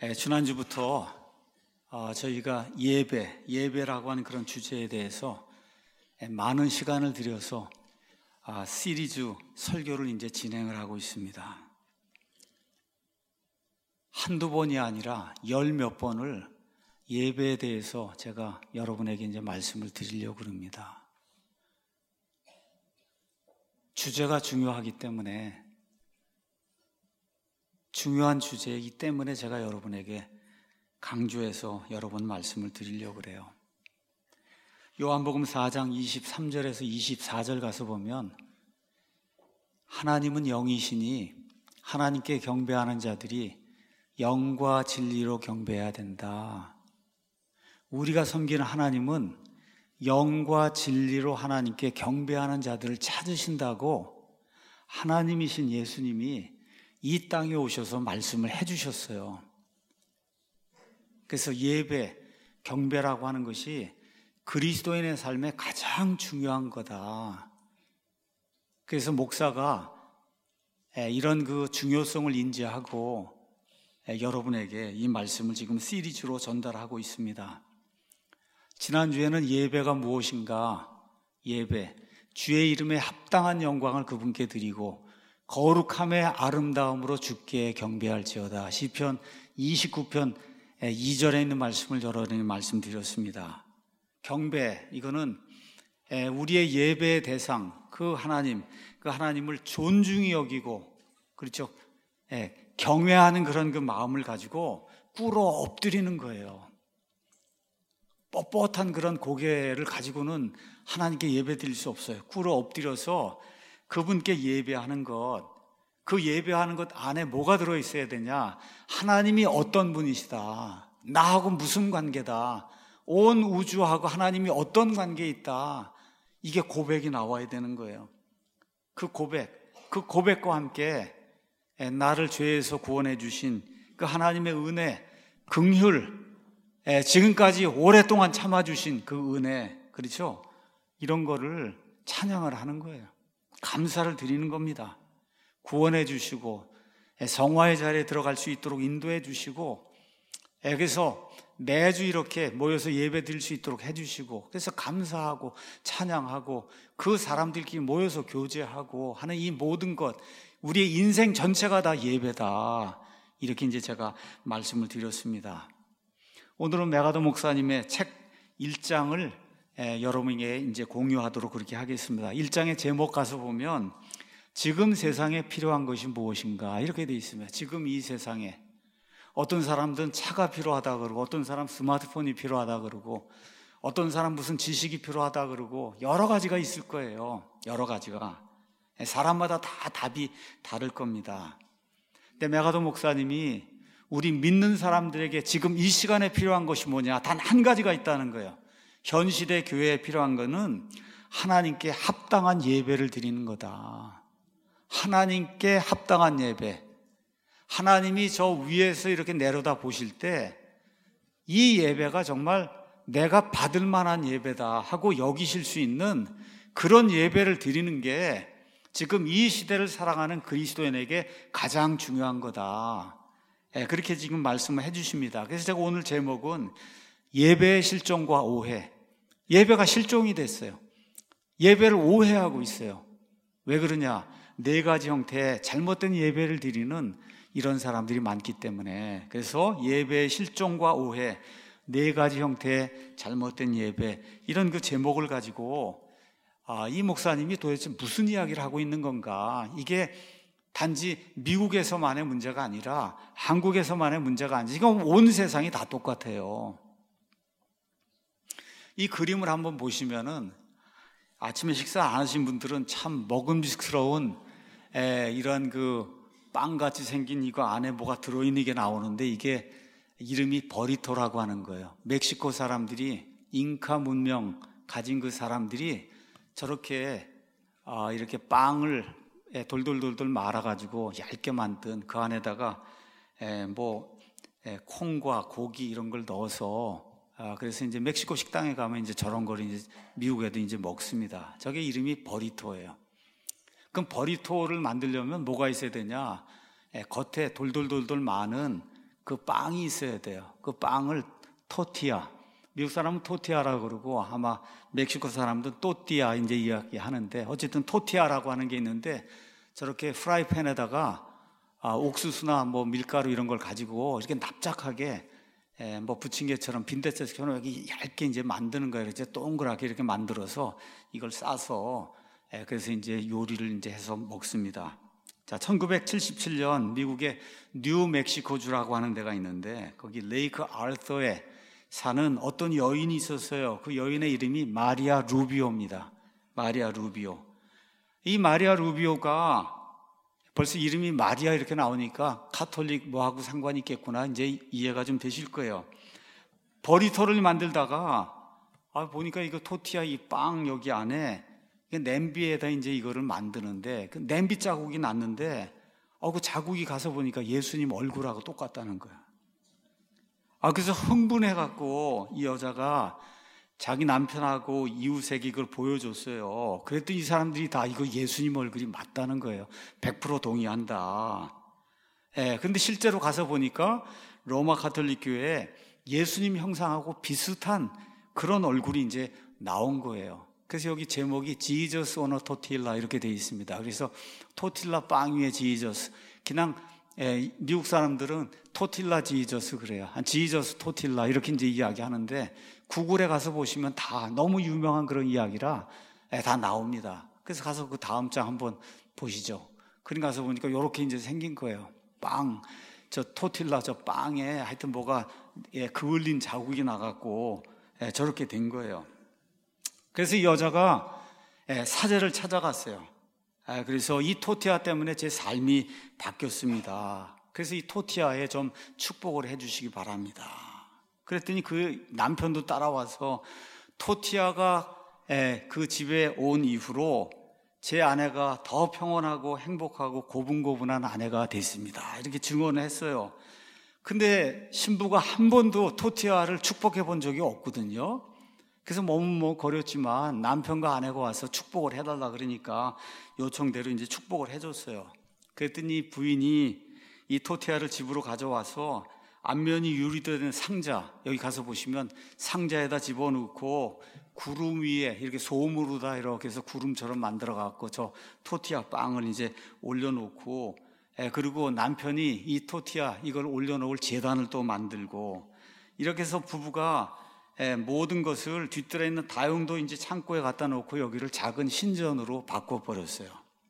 지난주부터 저희가 예배라고 하는 그런 주제에 대해서 많은 시간을 들여서 시리즈 설교를 이제 진행을 하고 있습니다. 한두 번이 아니라 열 몇 번을 예배에 대해서 제가 여러분에게 이제 말씀을 드리려고 합니다. 주제가 중요하기 때문에, 중요한 주제이기 때문에 제가 여러분에게 강조해서 여러 번 말씀을 드리려고 그래요. 요한복음 4장 23절에서 24절 가서 보면, 하나님은 영이시니 하나님께 경배하는 자들이 영과 진리로 경배해야 된다. 우리가 섬기는 하나님은 영과 진리로 하나님께 경배하는 자들을 찾으신다고 하나님이신 예수님이 이 땅에 오셔서 말씀을 해주셨어요. 그래서 예배, 경배라고 하는 것이 그리스도인의 삶에 가장 중요한 거다. 그래서 목사가 이런 그 중요성을 인지하고 여러분에게 이 말씀을 지금 시리즈로 전달하고 있습니다. 지난주에는 예배가 무엇인가, 예배, 주의 이름에 합당한 영광을 그분께 드리고 거룩함의 아름다움으로 주께 경배할지어다. 시편 29편 2절에 있는 말씀을 여러분에게 말씀드렸습니다. 경배, 이거는 우리의 예배의 대상, 그 하나님을 존중히 여기고, 그렇죠? 경외하는 그런 그 마음을 가지고 꿇어 엎드리는 거예요. 뻣뻣한 그런 고개를 가지고는 하나님께 예배 드릴 수 없어요. 꿇어 엎드려서 그분께 예배하는 것, 그 예배하는 것 안에 뭐가 들어있어야 되냐? 하나님이 어떤 분이시다, 나하고 무슨 관계다, 온 우주하고 하나님이 어떤 관계에 있다, 이게 고백이 나와야 되는 거예요. 그 고백과 함께 나를 죄에서 구원해 주신 그 하나님의 은혜, 긍휼, 지금까지 오랫동안 참아주신 그 은혜, 그렇죠? 이런 거를 찬양을 하는 거예요. 감사를 드리는 겁니다. 구원해 주시고 성화의 자리에 들어갈 수 있도록 인도해 주시고, 그래서 매주 이렇게 모여서 예배 드릴 수 있도록 해주시고, 그래서 감사하고 찬양하고 그 사람들끼리 모여서 교제하고 하는 이 모든 것, 우리의 인생 전체가 다 예배다. 이렇게 이제 제가 말씀을 드렸습니다. 오늘은 메가더 목사님의 책 1장을 여러분에게 이제 공유하도록 그렇게 하겠습니다. 1장의 제목 가서 보면, 지금 세상에 필요한 것이 무엇인가, 이렇게 되어 있습니다. 지금 이 세상에 어떤 사람들은 차가 필요하다 그러고, 어떤 사람 스마트폰이 필요하다 그러고, 어떤 사람 무슨 지식이 필요하다 그러고, 여러 가지가 있을 거예요. 여러 가지가. 사람마다 다 답이 다를 겁니다. 근데 메가더 목사님이 우리 믿는 사람들에게 지금 이 시간에 필요한 것이 뭐냐, 단 한 가지가 있다는 거예요. 현 시대 교회에 필요한 것은 하나님께 합당한 예배를 드리는 거다. 하나님께 합당한 예배. 하나님이 저 위에서 이렇게 내려다 보실 때 이 예배가 정말 내가 받을 만한 예배다 하고 여기실 수 있는 그런 예배를 드리는 게 지금 이 시대를 살아가는 그리스도인에게 가장 중요한 거다. 그렇게 지금 말씀을 해주십니다. 그래서 제가 오늘 제목은 예배의 실종과 오해. 예배가 실종이 됐어요. 예배를 오해하고 있어요. 왜 그러냐? 4가지 형태의 잘못된 예배를 드리는 이런 사람들이 많기 때문에. 그래서 예배의 실종과 오해, 4가지 형태의 잘못된 예배, 이런 그 제목을 가지고 이 목사님이 도대체 무슨 이야기를 하고 있는 건가? 이게 단지 미국에서만의 문제가 아니라 한국에서만의 문제가 아니라 지금 온 세상이 다 똑같아요. 이 그림을 한번 보시면은 아침에 식사 안 하신 분들은 참 먹음직스러운 이런 그 빵같이 생긴 이거 안에 뭐가 들어있는 게 나오는데, 이게 이름이 버리토라고 하는 거예요. 멕시코 사람들이, 잉카 문명 가진 그 사람들이 저렇게 이렇게 빵을 돌돌돌돌 말아가지고 얇게 만든 그 안에다가 콩과 고기 이런 걸 넣어서, 그래서 이제 멕시코 식당에 가면 이제 저런 걸 이제 미국에도 이제 먹습니다. 저게 이름이 버리토예요. 그럼 버리토를 만들려면 뭐가 있어야 되냐? 겉에 돌돌돌돌 많은 그 빵이 있어야 돼요. 그 빵을 토티아, 미국 사람은 토티아라고 그러고 아마 멕시코 사람들은 또띠아 이제 이야기하는데 어쨌든 토티아라고 하는 게 있는데 저렇게 프라이팬에다가 옥수수나 뭐 밀가루 이런 걸 가지고 이렇게 납작하게 뭐 부침개처럼 빈대떡처럼 여기 얇게 이제 만드는 거예요. 이제 동그랗게 이렇게 만들어서 이걸 싸서 그래서 이제 요리를 이제 해서 먹습니다. 자, 1977년 미국의 뉴멕시코주라고 하는 데가 있는데 거기 레이크 아르서에 사는 어떤 여인이 있었어요. 그 여인의 이름이 마리아 루비오입니다. 마리아 루비오. 이 마리아 루비오가 벌써 이름이 마리아 이렇게 나오니까 카톨릭 뭐하고 상관이 있겠구나 이제 이해가 좀 되실 거예요. 버리토를 만들다가 보니까 이거 토티아 이 빵 여기 안에 냄비에다 이제 이거를 만드는데 그 냄비 자국이 났는데 그 자국이 가서 보니까 예수님 얼굴하고 똑같다는 거야. 그래서 흥분해갖고 이 여자가 자기 남편하고 이웃에게 이걸 보여줬어요. 그랬더니 이 사람들이 다 이거 예수님 얼굴이 맞다는 거예요. 100% 동의한다. 근데 실제로 가서 보니까 로마 가톨릭 교회에 예수님 형상하고 비슷한 그런 얼굴이 이제 나온 거예요. 그래서 여기 제목이 지저스 오너 토틸라 이렇게 되어 있습니다. 그래서 토틸라 빵 위에 지저스. 그냥 미국 사람들은 토틸라 지저스 그래요. 지저스 토틸라 이렇게 이제 이야기하는데 구글에 가서 보시면 다 너무 유명한 그런 이야기라 다 나옵니다. 그래서 가서 그 다음 장 한번 보시죠. 그림 가서 보니까 이렇게 이제 생긴 거예요. 빵, 저 토틸라 저 빵에 하여튼 뭐가 그을린 자국이 나갖고 저렇게 된 거예요. 그래서 이 여자가 사제를 찾아갔어요. 그래서 이 토티아 때문에 제 삶이 바뀌었습니다. 그래서 이 토티아에 좀 축복을 해주시기 바랍니다. 그랬더니 그 남편도 따라와서 토티아가 그 집에 온 이후로 제 아내가 더 평온하고 행복하고 고분고분한 아내가 됐습니다. 이렇게 증언을 했어요. 근데 신부가 한 번도 토티아를 축복해 본 적이 없거든요. 그래서 머뭇거렸지만 남편과 아내가 와서 축복을 해달라 그러니까 요청대로 이제 축복을 해줬어요. 그랬더니 부인이 이 토티아를 집으로 가져와서 앞면이 유리된 상자, 여기 가서 보시면 상자에다 집어넣고 구름 위에 이렇게 솜으로 다 이렇게 해서 구름처럼 만들어 갖고 저 토티아 빵을 이제 올려놓고 그리고 남편이 이 토티아 이걸 올려놓을 제단을 또 만들고 이렇게 해서 부부가 모든 것을 뒤뜰에 있는 다용도 이제 창고에 갖다 놓고 여기를 작은 신전으로 바꿔버렸어요.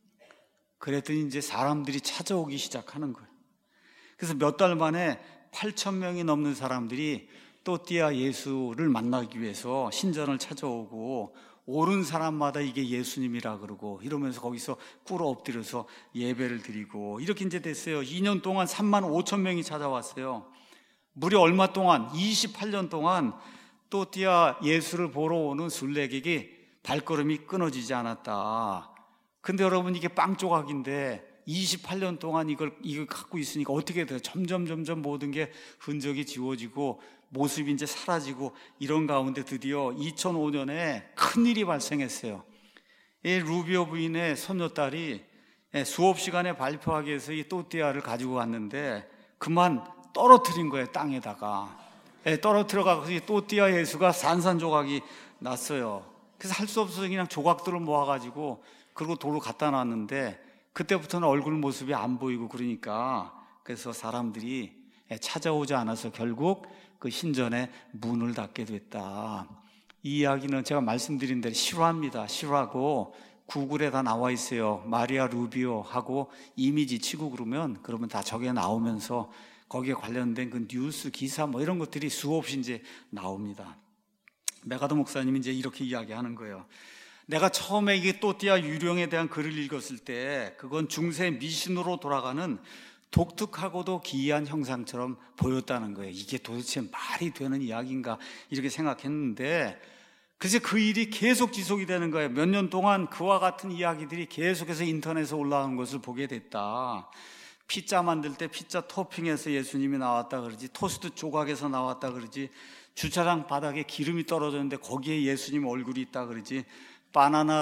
그랬더니 이제 사람들이 찾아오기 시작하는 거예요. 그래서 몇 달 만에 8,000명이 넘는 사람들이 또띠아 예수를 만나기 위해서 신전을 찾아오고 오른 사람마다 이게 예수님이라 그러고 이러면서 거기서 꿇어 엎드려서 예배를 드리고 이렇게 이제 됐어요. 2년 동안 35,000명이 찾아왔어요. 무려 얼마 동안 28년 동안 또띠아 예수를 보러 오는 순례객이 발걸음이 끊어지지 않았다. 근데 여러분 이게 빵 조각인데 28년 동안 이걸 갖고 있으니까 어떻게 돼요? 점점 모든 게 흔적이 지워지고 모습이 이제 사라지고 이런 가운데 드디어 2005년에 큰일이 발생했어요. 이 루비오 부인의 손녀딸이 수업 시간에 발표하기 위해서 이 또띠아를 가지고 왔는데 그만 떨어뜨린 거예요. 땅에다가 떨어뜨려가서 이 또띠아 예수가 산산조각이 났어요. 그래서 할 수 없어서 그냥 조각들을 모아가지고 그리고 도로 갖다 놨는데 그때부터는 얼굴 모습이 안 보이고 그러니까 그래서 사람들이 찾아오지 않아서 결국 그 신전에 문을 닫게 됐다. 이 이야기는 제가 말씀드린 대로 실화입니다. 실화고 구글에 다 나와 있어요. 마리아 루비오 하고 이미지 치고 그러면 다 저게 나오면서 거기에 관련된 그 뉴스 기사 뭐 이런 것들이 수없이 이제 나옵니다. 메가더 목사님이 이제 이렇게 이야기하는 거예요. 내가 처음에 이게 또띠아 유령에 대한 글을 읽었을 때 그건 중세 미신으로 돌아가는 독특하고도 기이한 형상처럼 보였다는 거예요. 이게 도대체 말이 되는 이야기인가 이렇게 생각했는데 그래서 그 일이 계속 지속이 되는 거예요. 몇 년 동안 그와 같은 이야기들이 계속해서 인터넷에 올라오는 것을 보게 됐다. 피자 만들 때 피자 토핑에서 예수님이 나왔다 그러지, 토스트 조각에서 나왔다 그러지, 주차장 바닥에 기름이 떨어졌는데 거기에 예수님 얼굴이 있다 그러지, 바나나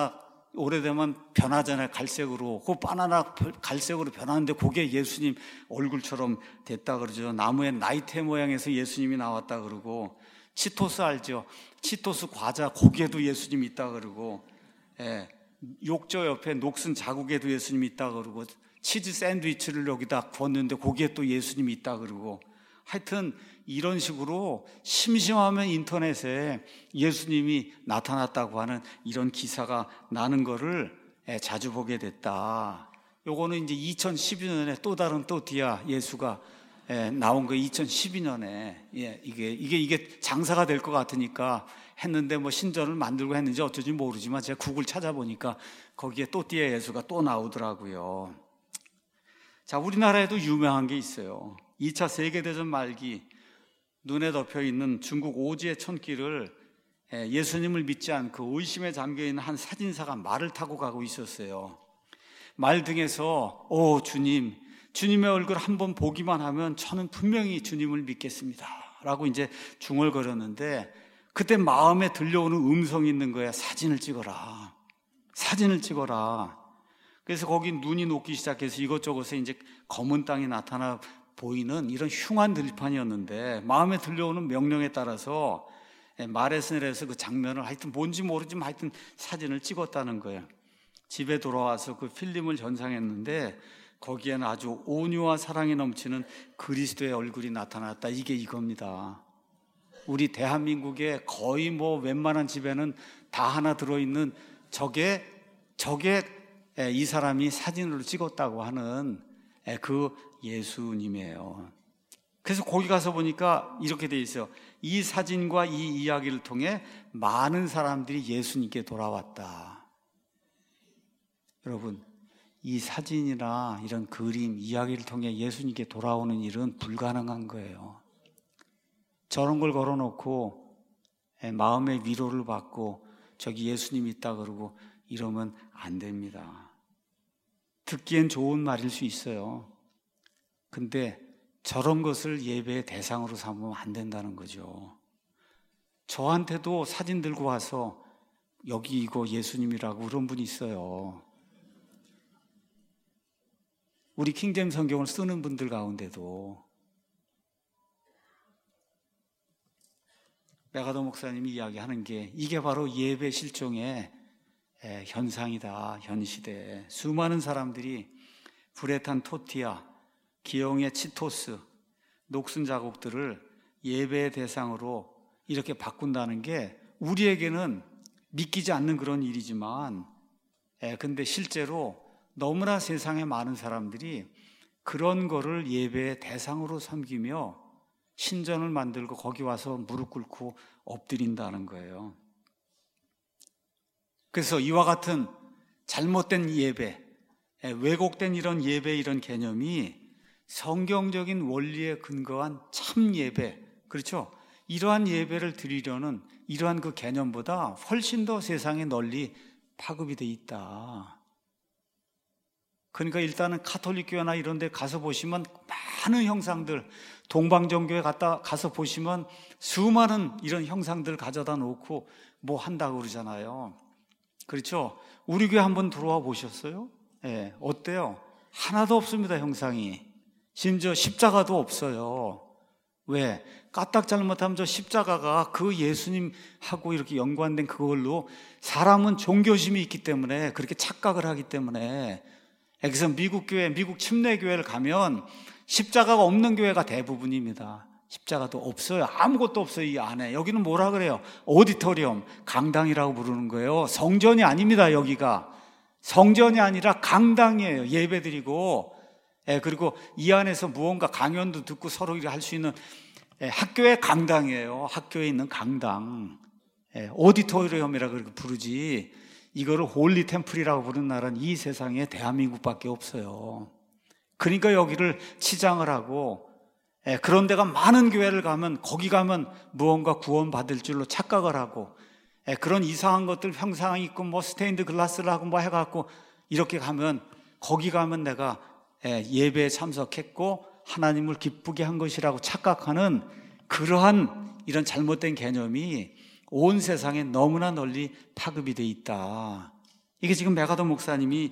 오래되면 변하잖아요. 갈색으로. 그 바나나 갈색으로 변하는데 그게 예수님 얼굴처럼 됐다 그러죠. 나무에 나이테 모양에서 예수님이 나왔다 그러고, 치토스 알죠? 치토스 과자 거기에도 예수님이 있다 그러고, 욕조 옆에 녹슨 자국에도 예수님이 있다 그러고, 치즈 샌드위치를 여기다 구웠는데 거기에 또 예수님이 있다 그러고, 하여튼 이런 식으로 심심하면 인터넷에 예수님이 나타났다고 하는 이런 기사가 나는 거를 자주 보게 됐다. 요거는 이제 2012년에 또 다른 또띠아 예수가 나온 거 2012년에 이게 장사가 될 것 같으니까 했는데 뭐 신전을 만들고 했는지 어쩐지 모르지만 제가 구글 찾아보니까 거기에 또띠아 예수가 또 나오더라고요. 자, 우리나라에도 유명한 게 있어요. 2차 세계대전 말기 눈에 덮여 있는 중국 오지의 촌길을 예수님을 믿지 않고 의심에 잠겨 있는 한 사진사가 말을 타고 가고 있었어요. 말 등에서 주님, 주님의 얼굴 한번 보기만 하면 저는 분명히 주님을 믿겠습니다 라고 이제 중얼거렸는데, 그때 마음에 들려오는 음성이 있는 거야. 사진을 찍어라. 사진을 찍어라. 그래서 거기 눈이 녹기 시작해서 이것저것에 이제 검은 땅이 나타나 보이는 이런 흉한 들판이었는데, 마음에 들려오는 명령에 따라서 말에서 내려서 그 장면을 하여튼 뭔지 모르지만 하여튼 사진을 찍었다는 거예요. 집에 돌아와서 그 필름을 전상했는데 거기에는 아주 온유와 사랑이 넘치는 그리스도의 얼굴이 나타났다. 이게 이겁니다. 우리 대한민국의 거의 뭐 웬만한 집에는 다 하나 들어있는 저게 이 사람이 사진으로 찍었다고 하는 그 예수님이에요. 그래서 거기 가서 보니까 이렇게 돼 있어요. 이 사진과 이 이야기를 통해 많은 사람들이 예수님께 돌아왔다. 여러분, 이 사진이나 이런 그림, 이야기를 통해 예수님께 돌아오는 일은 불가능한 거예요. 저런 걸 걸어놓고 마음의 위로를 받고 저기 예수님이 있다 그러고 이러면 안 됩니다. 듣기엔 좋은 말일 수 있어요. 근데 저런 것을 예배의 대상으로 삼으면 안 된다는 거죠. 저한테도 사진 들고 와서 여기 이거 예수님이라고 그런 분이 있어요. 우리 킹제임스 성경을 쓰는 분들 가운데도 메가더 목사님이 이야기하는 게 이게 바로 예배 실종의 현상이다. 현 시대에 수많은 사람들이 불에 탄 토티아, 기형의 치토스, 녹슨 자국들을 예배의 대상으로 이렇게 바꾼다는 게 우리에게는 믿기지 않는 그런 일이지만, 근데 실제로 너무나 세상에 많은 사람들이 그런 거를 예배의 대상으로 섬기며 신전을 만들고 거기 와서 무릎 꿇고 엎드린다는 거예요. 그래서 이와 같은 잘못된 예배, 왜곡된 이런 예배, 이런 개념이 성경적인 원리에 근거한 참 예배, 그렇죠? 이러한 예배를 드리려는 이러한 그 개념보다 훨씬 더 세상에 널리 파급이 돼 있다. 그러니까 일단은 가톨릭 교회나 이런 데 가서 보시면 많은 형상들, 동방정교회 가서 보시면 수많은 이런 형상들 가져다 놓고 뭐 한다고 그러잖아요. 그렇죠? 우리 교회 한번 들어와 보셨어요? 어때요? 하나도 없습니다, 형상이. 심지어 십자가도 없어요. 왜? 까딱 잘못하면 저 십자가가 그 예수님하고 이렇게 연관된 그걸로 사람은 종교심이 있기 때문에 그렇게 착각을 하기 때문에, 그래서 미국 교회, 미국 침례교회를 가면 십자가가 없는 교회가 대부분입니다. 십자가도 없어요. 아무것도 없어요, 이 안에. 여기는 뭐라 그래요? 오디토리엄, 강당이라고 부르는 거예요. 성전이 아닙니다, 여기가. 성전이 아니라 강당이에요. 예배드리고, 그리고 이 안에서 무언가 강연도 듣고 서로 할 수 있는 학교의 강당이에요. 학교에 있는 강당. 오디토리엄이라고 그렇게 부르지. 이거를 홀리 템플이라고 부르는 나라는 이 세상에 대한민국밖에 없어요. 그러니까 여기를 치장을 하고, 그런 데가 많은 교회를 가면 거기 가면 무언가 구원받을 줄로 착각을 하고, 그런 이상한 것들 형상 있고 뭐 스테인드 글라스를 하고 뭐 해갖고 이렇게 가면, 거기 가면 내가 예배에 참석했고 하나님을 기쁘게 한 것이라고 착각하는 그러한 이런 잘못된 개념이 온 세상에 너무나 널리 파급이 돼 있다. 이게 지금 메가더 목사님이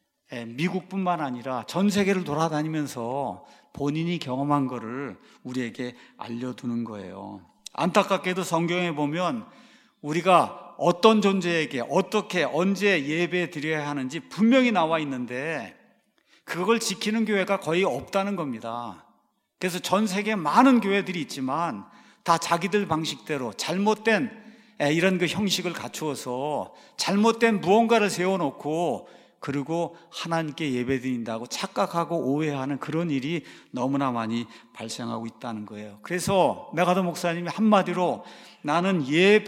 미국뿐만 아니라 전 세계를 돌아다니면서 본인이 경험한 거를 우리에게 알려두는 거예요. 안타깝게도 성경에 보면 우리가 어떤 존재에게 어떻게 언제 예배 드려야 하는지 분명히 나와 있는데 그걸 지키는 교회가 거의 없다는 겁니다. 그래서 전 세계에 많은 교회들이 있지만 다 자기들 방식대로 잘못된 이런 그 형식을 갖추어서 잘못된 무언가를 세워놓고 그리고 하나님께 예배드린다고 착각하고 오해하는 그런 일이 너무나 많이 발생하고 있다는 거예요. 그래서 메가더 목사님이 한마디로 나는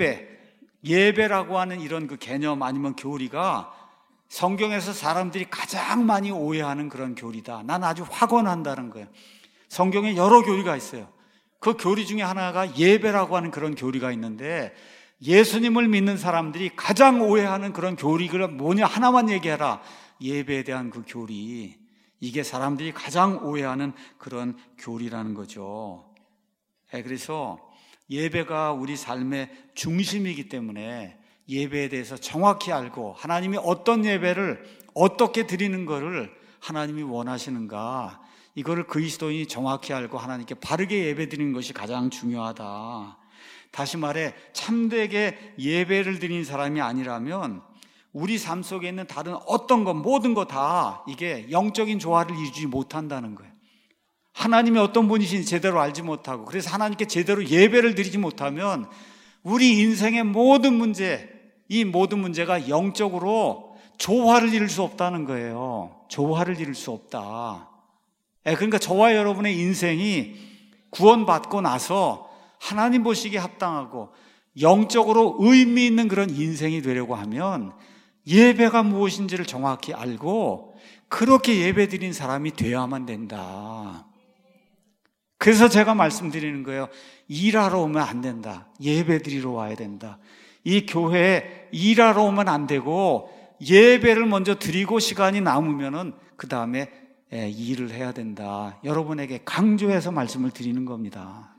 예배라고 하는 이런 그 개념 아니면 교리가 성경에서 사람들이 가장 많이 오해하는 그런 교리다. 난 아주 확언한다는 거예요. 성경에 여러 교리가 있어요. 그 교리 중에 하나가 예배라고 하는 그런 교리가 있는데 예수님을 믿는 사람들이 가장 오해하는 그런 교리가 뭐냐 하나만 얘기해라. 예배에 대한 그 교리. 이게 사람들이 가장 오해하는 그런 교리라는 거죠. 그래서 예배가 우리 삶의 중심이기 때문에 예배에 대해서 정확히 알고 하나님이 어떤 예배를 어떻게 드리는 것을 하나님이 원하시는가, 이거를 그리스도인이 정확히 알고 하나님께 바르게 예배 드리는 것이 가장 중요하다. 다시 말해 참되게 예배를 드리는 사람이 아니라면 우리 삶 속에 있는 다른 어떤 것 모든 것 다 이게 영적인 조화를 이루지 못한다는 거예요. 하나님이 어떤 분이신지 제대로 알지 못하고 그래서 하나님께 제대로 예배를 드리지 못하면 우리 인생의 모든 문제, 이 모든 문제가 영적으로 조화를 이룰 수 없다는 거예요. 조화를 이룰 수 없다. 그러니까 저와 여러분의 인생이 구원받고 나서 하나님 보시기에 합당하고 영적으로 의미 있는 그런 인생이 되려고 하면 예배가 무엇인지를 정확히 알고 그렇게 예배 드린 사람이 되어야만 된다. 그래서 제가 말씀드리는 거예요. 일하러 오면 안 된다. 예배 드리러 와야 된다. 이 교회에 일하러 오면 안 되고 예배를 먼저 드리고 시간이 남으면은 그 다음에 일을 해야 된다. 여러분에게 강조해서 말씀을 드리는 겁니다.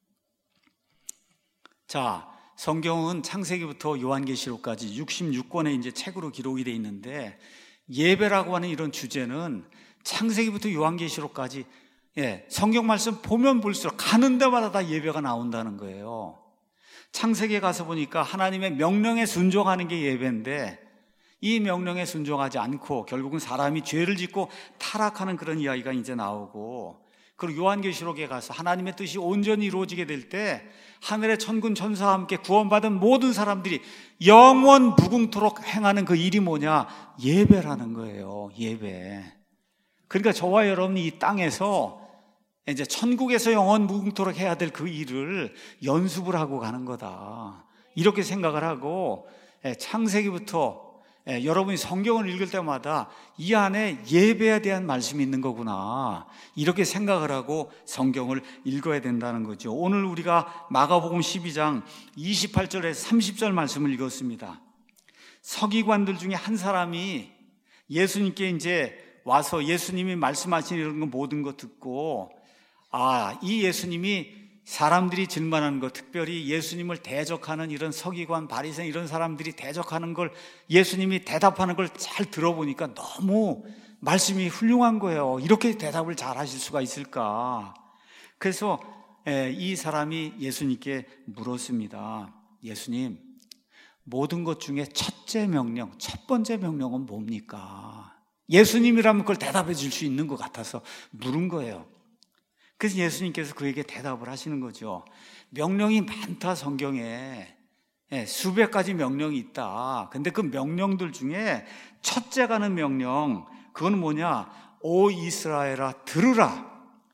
자, 성경은 창세기부터 요한계시록까지 66권의 이제 책으로 기록이 되어 있는데 예배라고 하는 이런 주제는 창세기부터 요한계시록까지 성경 말씀 보면 볼수록 가는 데마다 다 예배가 나온다는 거예요. 창세기에 가서 보니까 하나님의 명령에 순종하는 게 예배인데 이 명령에 순종하지 않고 결국은 사람이 죄를 짓고 타락하는 그런 이야기가 이제 나오고, 그리고 요한계시록에 가서 하나님의 뜻이 온전히 이루어지게 될 때 하늘의 천군 천사와 함께 구원받은 모든 사람들이 영원 무궁토록 행하는 그 일이 뭐냐? 예배라는 거예요. 예배. 그러니까 저와 여러분이 이 땅에서 이제 천국에서 영원 무궁토록 해야 될 그 일을 연습을 하고 가는 거다. 이렇게 생각을 하고 창세기부터 여러분이 성경을 읽을 때마다 이 안에 예배에 대한 말씀이 있는 거구나, 이렇게 생각을 하고 성경을 읽어야 된다는 거죠. 오늘 우리가 마가복음 12장 28절에서 30절 말씀을 읽었습니다. 서기관들 중에 한 사람이 예수님께 이제 와서 예수님이 말씀하신 이런 거 모든 거 듣고, 이 예수님이 사람들이 질문하는 것, 특별히 예수님을 대적하는 이런 서기관, 바리새인 이런 사람들이 대적하는 걸 예수님이 대답하는 걸 잘 들어보니까 너무 말씀이 훌륭한 거예요. 이렇게 대답을 잘 하실 수가 있을까? 그래서 이 사람이 예수님께 물었습니다. 예수님, 모든 것 중에 첫째 명령, 첫 번째 명령은 뭡니까? 예수님이라면 그걸 대답해 줄 수 있는 것 같아서 물은 거예요. 그래서 예수님께서 그에게 대답을 하시는 거죠. 명령이 많다, 성경에. 수백 가지 명령이 있다. 근데 그 명령들 중에 첫째 가는 명령, 그건 뭐냐? 오 이스라엘아, 들으라.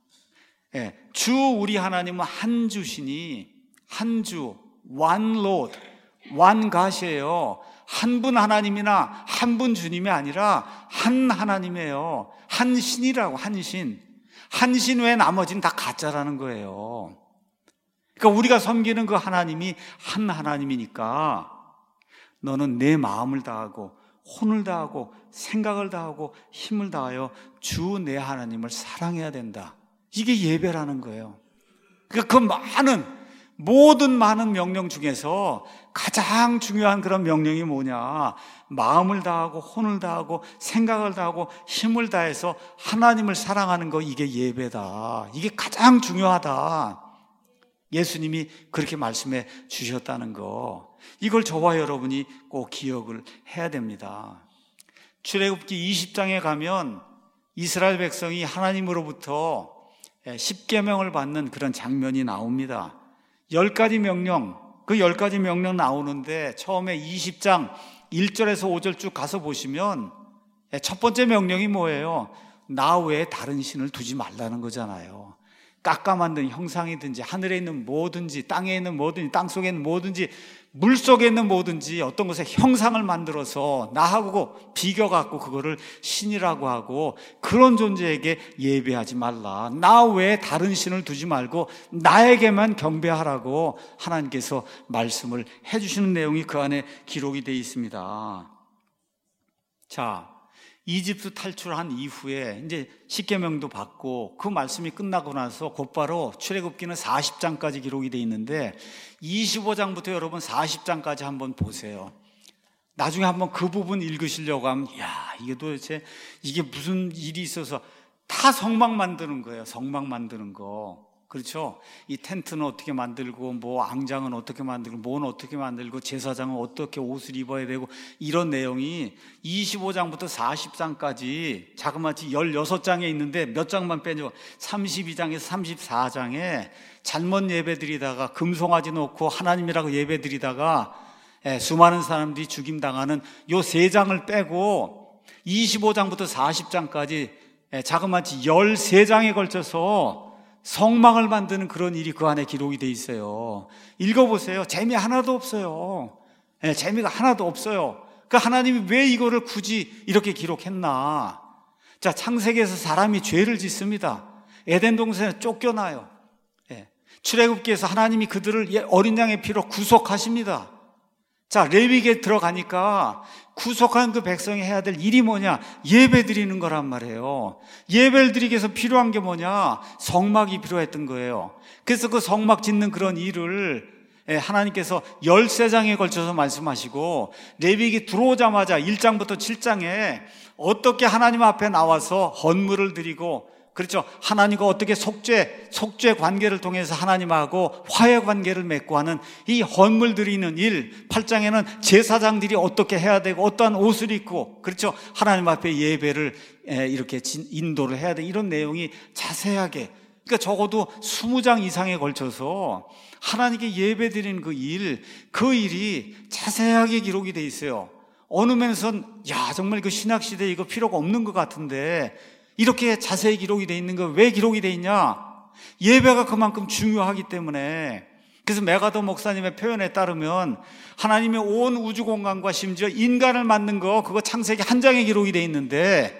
주 우리 하나님은 한 주시니, 한 주, one Lord, one God이에요. 한 분 하나님이나 한 분 주님이 아니라 한 하나님이에요. 한 신이라고, 한 신. 한 신 외에 나머지는 다 가짜라는 거예요. 그러니까 우리가 섬기는 그 하나님이 한 하나님이니까 너는 내 마음을 다하고 혼을 다하고 생각을 다하고 힘을 다하여 주 내 하나님을 사랑해야 된다. 이게 예배라는 거예요. 그러니까 그 많은 모든 많은 명령 중에서 가장 중요한 그런 명령이 뭐냐? 마음을 다하고 혼을 다하고 생각을 다하고 힘을 다해서 하나님을 사랑하는 거, 이게 예배다. 이게 가장 중요하다. 예수님이 그렇게 말씀해 주셨다는 거, 이걸 저와 여러분이 꼭 기억을 해야 됩니다. 출애굽기 20장에 가면 이스라엘 백성이 하나님으로부터 10계명을 받는 그런 장면이 나옵니다. 10가지 명령, 그 10가지 명령 나오는데 처음에 20장 1절에서 5절 쭉 가서 보시면 첫 번째 명령이 뭐예요? 나 외에 다른 신을 두지 말라는 거잖아요. 깎아 만든 형상이든지 하늘에 있는 뭐든지 땅에 있는 뭐든지 땅속에 있는 뭐든지 물속에 있는 뭐든지 어떤 것에 형상을 만들어서 나하고 비교갖고 그거를 신이라고 하고 그런 존재에게 예배하지 말라. 나 외에 다른 신을 두지 말고 나에게만 경배하라고 하나님께서 말씀을 해주시는 내용이 그 안에 기록이 되어 있습니다. 자, 이집트 탈출한 이후에 이제 십계명도 받고 그 말씀이 끝나고 나서 곧바로 출애굽기는 40장까지 기록이 되어 있는데 25장부터 여러분 40장까지 한번 보세요. 나중에 한번 그 부분 읽으시려고 하면 이게 도대체 이게 무슨 일이 있어서 다 성막 만드는 거예요. 성막 만드는 거. 그렇죠? 이 텐트는 어떻게 만들고 뭐 앙장은 어떻게 만들고 뭐는 어떻게 만들고 제사장은 어떻게 옷을 입어야 되고 이런 내용이 25장부터 40장까지 자그마치 16장에 있는데 몇 장만 빼죠. 32장에서 34장에 잘못 예배드리다가 금송아지 놓고 하나님이라고 예배드리다가 수많은 사람들이 죽임당하는 요 3장을 빼고 25장부터 40장까지 자그마치 13장에 걸쳐서 성막을 만드는 그런 일이 그 안에 기록이 돼 있어요. 읽어보세요. 재미 하나도 없어요. 재미가 하나도 없어요. 그 하나님이 왜 이거를 굳이 이렇게 기록했나? 자, 창세기에서 사람이 죄를 짓습니다. 에덴 동산에 쫓겨나요. 출애굽기에서 하나님이 그들을 어린 양의 피로 구속하십니다. 자, 레위기에 들어가니까 구속한 그 백성이 해야 될 일이 뭐냐? 예배 드리는 거란 말이에요. 예배를 드리기 위해서 필요한 게 뭐냐? 성막이 필요했던 거예요. 그래서 그 성막 짓는 그런 일을 하나님께서 13장에 걸쳐서 말씀하시고 레위기 들어오자마자 1장부터 7장에 어떻게 하나님 앞에 나와서 헌물을 드리고, 그렇죠, 하나님과 어떻게 속죄 관계를 통해서 하나님하고 화해 관계를 맺고 하는 이 헌물 드리는 일, 8장에는 제사장들이 어떻게 해야 되고 어떠한 옷을 입고, 그렇죠, 하나님 앞에 예배를 이렇게 인도를 해야 돼, 이런 내용이 자세하게, 그러니까 적어도 20장 이상에 걸쳐서 하나님께 예배 드리는 그 일이 자세하게 기록이 돼 있어요. 어느 면에선 정말 그 신학시대에 이거 필요가 없는 것 같은데 이렇게 자세히 기록이 돼 있는 거, 왜 기록이 돼 있냐? 예배가 그만큼 중요하기 때문에. 그래서 메가더 목사님의 표현에 따르면 하나님의 온 우주 공간과 심지어 인간을 만든 거, 그거 창세기 1장에 기록이 돼 있는데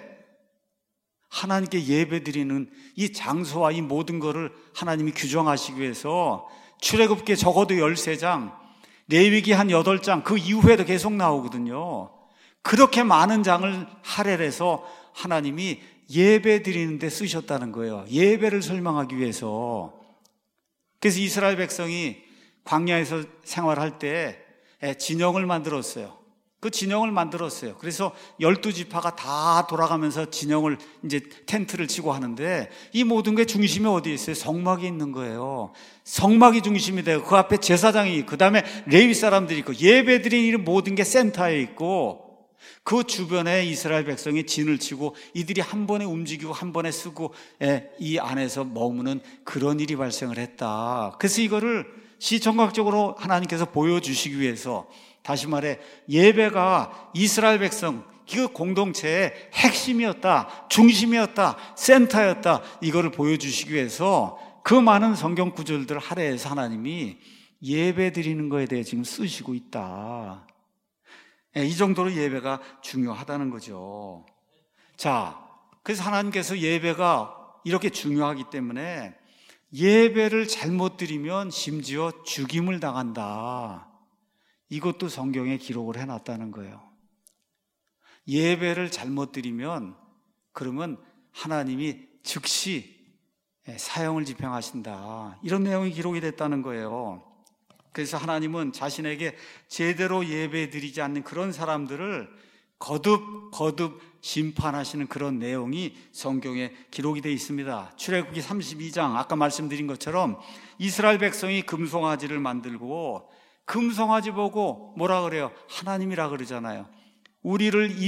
하나님께 예배 드리는 이 장소와 이 모든 거를 하나님이 규정하시기 위해서 출애굽기에 적어도 13장, 레위기 한 8장, 그 이후에도 계속 나오거든요. 그렇게 많은 장을 할애해서 하나님이 예배 드리는 데 쓰셨다는 거예요. 예배를 설명하기 위해서. 그래서 이스라엘 백성이 광야에서 생활할 때 진영을 만들었어요. 그 진영을 만들었어요. 그래서 12지파가 다 돌아가면서 진영을 이제 텐트를 치고 하는데 이 모든 게 중심이 어디에 있어요? 성막이 있는 거예요. 성막이 중심이 되고 그 앞에 제사장이 있고, 그 다음에 레위 사람들이 있고, 예배 드리는 모든 게 센터에 있고, 그 주변에 이스라엘 백성이 진을 치고 이들이 한 번에 움직이고 한 번에 쓰고 이 안에서 머무는 그런 일이 발생을 했다. 그래서 이거를 시청각적으로 하나님께서 보여주시기 위해서, 다시 말해 예배가 이스라엘 백성 그 공동체의 핵심이었다, 중심이었다, 센터였다, 이거를 보여주시기 위해서 그 많은 성경 구절들을 할애해서 하나님이 예배 드리는 거에 대해 지금 쓰시고 있다. 이 정도로 예배가 중요하다는 거죠. 자, 그래서 하나님께서 예배가 이렇게 중요하기 때문에 예배를 잘못 드리면 심지어 죽임을 당한다. 이것도 성경에 기록을 해놨다는 거예요. 예배를 잘못 드리면 그러면 하나님이 즉시 사형을 집행하신다. 이런 내용이 기록이 됐다는 거예요. 그래서 하나님은 자신에게 제대로 예배드리지 않는 그런 사람들을 거듭 심판하시는 그런 내용이 성경에 기록이 되어 있습니다. 출애굽기 32장 아까 말씀드린 것처럼 이스라엘 백성이 금송아지를 만들고 금송아지 보고 뭐라 그래요? 하나님이라 그러잖아요. 우리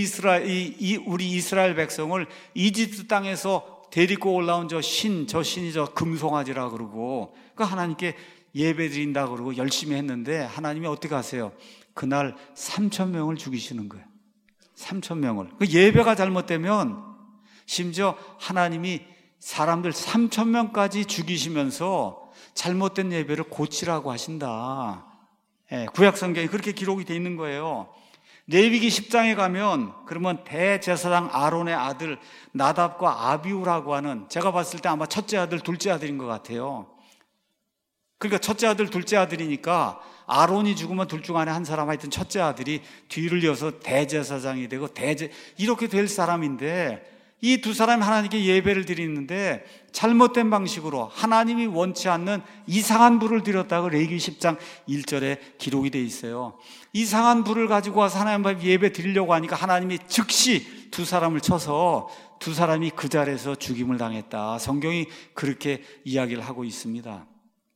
이스라엘 백성을 이집트 땅에서 데리고 올라온 저 신이 저 금송아지라 그러고 그 하나님께 예배 드린다 그러고 열심히 했는데 하나님이 어떻게 하세요? 그날 3,000명을 죽이시는 거예요. 3,000명을. 그 예배가 잘못되면 심지어 하나님이 사람들 3,000명까지 죽이시면서 잘못된 예배를 고치라고 하신다. 구약 성경에 그렇게 기록이 되어 있는 거예요. 레위기 10장에 가면 그러면 대제사장 아론의 아들 나답과 아비후라고 하는, 제가 봤을 때 아마 첫째 아들 둘째 아들인 것 같아요. 그러니까 첫째 아들 둘째 아들이니까 아론이 죽으면 둘 중 안에 한 사람, 하여튼 첫째 아들이 뒤를 이어서 대제사장이 되고 이렇게 될 사람인데, 이 두 사람이 하나님께 예배를 드리는데 잘못된 방식으로 하나님이 원치 않는 이상한 불을 드렸다고 레위기 10장 1절에 기록이 되어 있어요. 이상한 불을 가지고 와서 하나님 앞에 예배 드리려고 하니까 하나님이 즉시 두 사람을 쳐서 두 사람이 그 자리에서 죽임을 당했다. 성경이 그렇게 이야기를 하고 있습니다.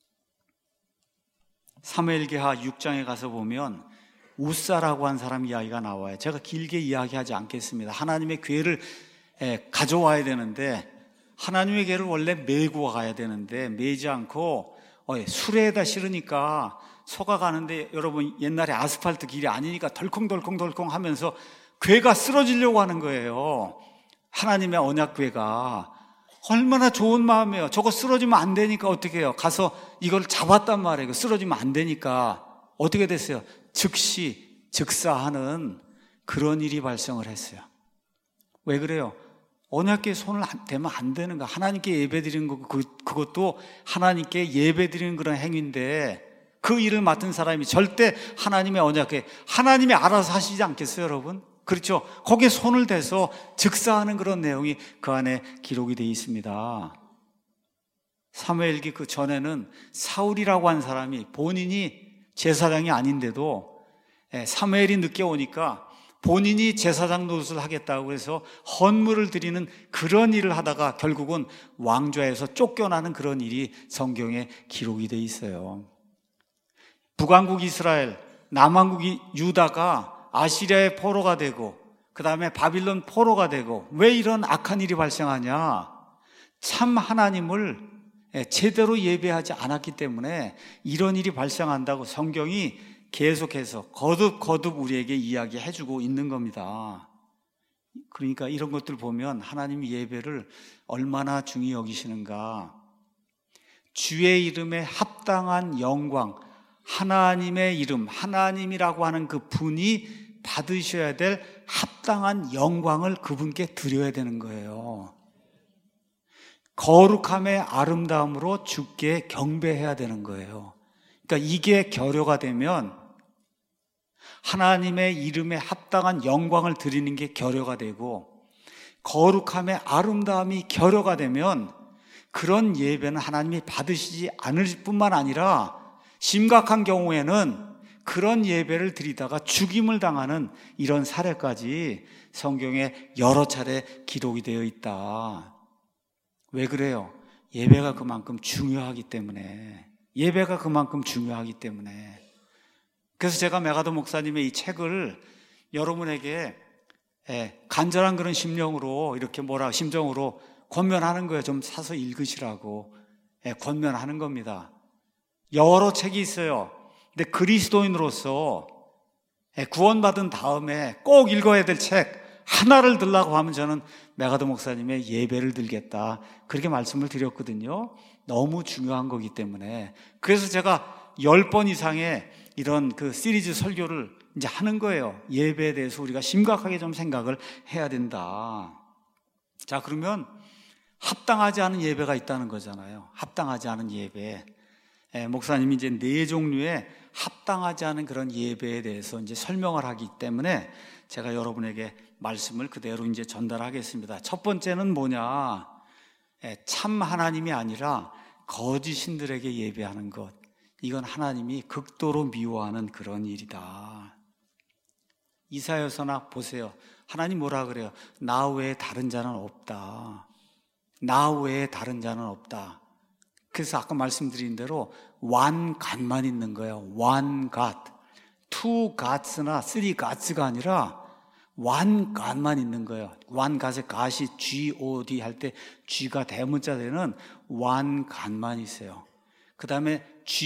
사무엘기하 6장에 가서 보면 우사라고 한 사람 이야기가 나와요. 제가 길게 이야기하지 않겠습니다. 하나님의 궤를 가져와야 되는데 하나님의 궤를 원래 메고 가야 되는데 메지 않고 수레에다 실으니까 소가 가는데, 여러분 옛날에 아스팔트 길이 아니니까 덜컹덜컹 하면서 궤가 쓰러지려고 하는 거예요. 하나님의 언약 궤가 얼마나 좋은 마음이에요. 저거 쓰러지면 안 되니까 어떻게 해요? 가서 이걸 잡았단 말이에요. 쓰러지면 안 되니까 어떻게 됐어요? 즉시 즉사하는 그런 일이 발생을 했어요. 왜 그래요? 언약궤에 손을 대면 안 되는 거야. 하나님께 예배드리는 거, 그것도 하나님께 예배드리는 그런 행위인데 그 일을 맡은 사람이 절대 하나님의 언약궤, 하나님이 알아서 하시지 않겠어요, 여러분? 그렇죠? 거기에 손을 대서 즉사하는 그런 내용이 그 안에 기록이 되어 있습니다. 사무엘기 그 전에는 사울이라고 한 사람이 본인이 제사장이 아닌데도 사무엘이 늦게 오니까 본인이 제사장 노릇을 하겠다고 해서 헌물을 드리는 그런 일을 하다가 결국은 왕좌에서 쫓겨나는 그런 일이 성경에 기록이 되어 있어요. 북왕국 이스라엘, 남왕국 유다가 아시리아의 포로가 되고 그 다음에 바빌론 포로가 되고, 왜 이런 악한 일이 발생하냐? 참 하나님을 제대로 예배하지 않았기 때문에 이런 일이 발생한다고 성경이 계속해서 거듭 우리에게 이야기해주고 있는 겁니다. 그러니까 이런 것들 보면 하나님이 예배를 얼마나 중히 여기시는가. 주의 이름에 합당한 영광, 하나님의 이름, 하나님이라고 하는 그 분이 받으셔야 될 합당한 영광을 그분께 드려야 되는 거예요. 거룩함의 아름다움으로 주께 경배해야 되는 거예요. 그러니까 이게 결여가 되면, 하나님의 이름에 합당한 영광을 드리는 게 결여가 되고 거룩함의 아름다움이 결여가 되면 그런 예배는 하나님이 받으시지 않을 뿐만 아니라 심각한 경우에는 그런 예배를 드리다가 죽임을 당하는 이런 사례까지 성경에 여러 차례 기록이 되어 있다. 왜 그래요? 예배가 그만큼 중요하기 때문에. 예배가 그만큼 중요하기 때문에. 그래서 제가 메가도 목사님의 이 책을 여러분에게 간절한 그런 심령으로 이렇게 심정으로 권면하는 거예요. 좀 사서 읽으시라고 권면하는 겁니다. 여러 책이 있어요. 근데 그리스도인으로서 구원받은 다음에 꼭 읽어야 될 책 하나를 들라고 하면 저는 메가도 목사님의 예배를 들겠다, 그렇게 말씀을 드렸거든요. 너무 중요한 거기 때문에. 그래서 제가 10번 이상의 이런 그 시리즈 설교를 이제 하는 거예요. 예배에 대해서 우리가 심각하게 좀 생각을 해야 된다. 자, 그러면 합당하지 않은 예배가 있다는 거잖아요. 합당하지 않은 예배. 목사님이 이제 4종류의 합당하지 않은 그런 예배에 대해서 이제 설명을 하기 때문에 제가 여러분에게 말씀을 그대로 이제 전달하겠습니다. 첫 번째는 뭐냐? 참 하나님이 아니라 거짓 신들에게 예배하는 것. 이건 하나님이 극도로 미워하는 그런 일이다. 이사야서나 보세요. 하나님 뭐라 그래요? 나 외에 다른 자는 없다. 나 외에 다른 자는 없다. 그래서 아까 말씀드린 대로 one God만 있는 거예요. one God. two Gods나 three Gods가 아니라 one God만 있는 거예요. one God의 God이 G-O-D 할 때 G가 대문자 되는 one God만 있어요. 그 다음에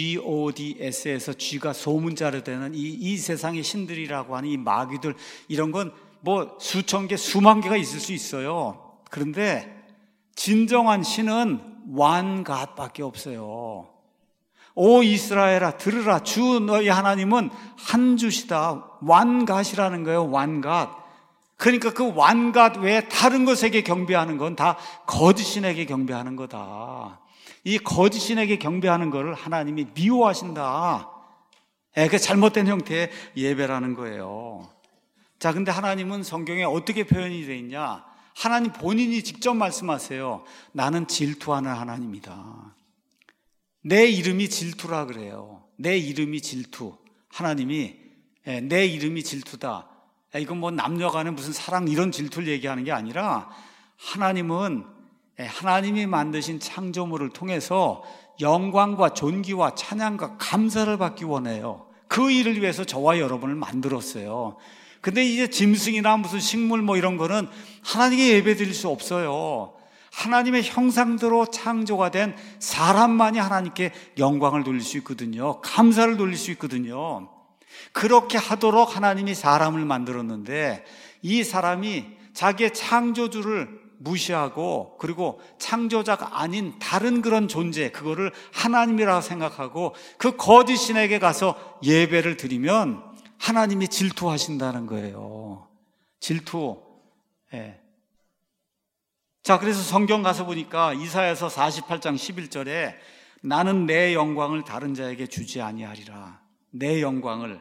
G-O-D-S에서 G가 소문자로 되는 이 세상의 신들이라고 하는 이 마귀들, 이런 건 뭐 수천 개, 수만 개가 있을 수 있어요. 그런데 진정한 신은 one God밖에 없어요. 오 이스라엘아 들으라, 주 너희 하나님은 한 주시다. one God이라는 거예요. one God. 그러니까 그 one God 외에 다른 것에게 경배하는 건 다 거짓신에게 경배하는 거다. 이 거짓신에게 경배하는 것을 하나님이 미워하신다. 그 잘못된 형태의 예배라는 거예요. 자, 근데 하나님은 성경에 어떻게 표현이 되어 있냐? 하나님 본인이 직접 말씀하세요. 나는 질투하는 하나님이다. 내 이름이 질투라 그래요. 내 이름이 질투. 하나님이 내 이름이 질투다. 이건 뭐 남녀간에 무슨 사랑 이런 질투를 얘기하는 게 아니라 하나님은 하나님이 만드신 창조물을 통해서 영광과 존귀와 찬양과 감사를 받기 원해요. 그 일을 위해서 저와 여러분을 만들었어요. 근데 이제 짐승이나 무슨 식물 뭐 이런 거는 하나님께 예배 드릴 수 없어요. 하나님의 형상대로 창조가 된 사람만이 하나님께 영광을 돌릴 수 있거든요. 감사를 돌릴 수 있거든요. 그렇게 하도록 하나님이 사람을 만들었는데 이 사람이 자기의 창조주를 무시하고 그리고 창조자가 아닌 다른 그런 존재, 그거를 하나님이라고 생각하고 그 거짓 신에게 가서 예배를 드리면 하나님이 질투하신다는 거예요. 질투. 자, 그래서 성경 가서 보니까 이사야서 48장 11절에 나는 내 영광을 다른 자에게 주지 아니하리라. 내 영광을.